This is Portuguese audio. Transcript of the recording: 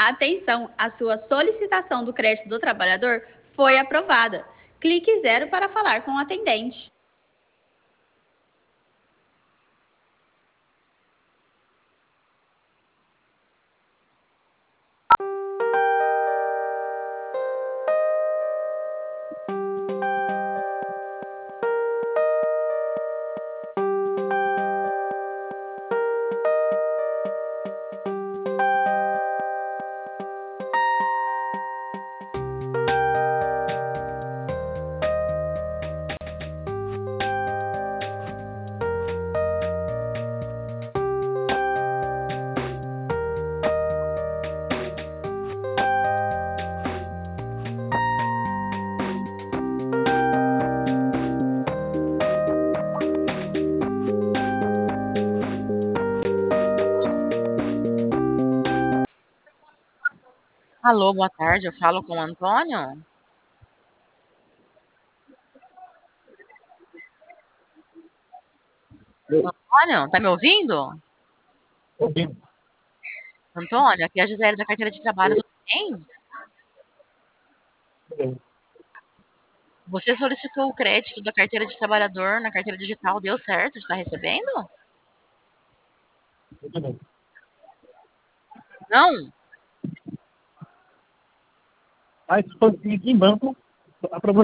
Atenção, a sua solicitação do crédito do trabalhador foi aprovada. Clique 0 para falar com o atendente. Alô, boa tarde, eu falo com o Antônio? Antônio, tá me ouvindo? Ouvindo. Antônio, aqui é a Gisele da carteira de trabalho, tudo bem? Tudo Você solicitou o crédito da carteira de trabalhador na carteira digital, deu certo? Está recebendo? bem. Não? Mas se for em banco, aprovou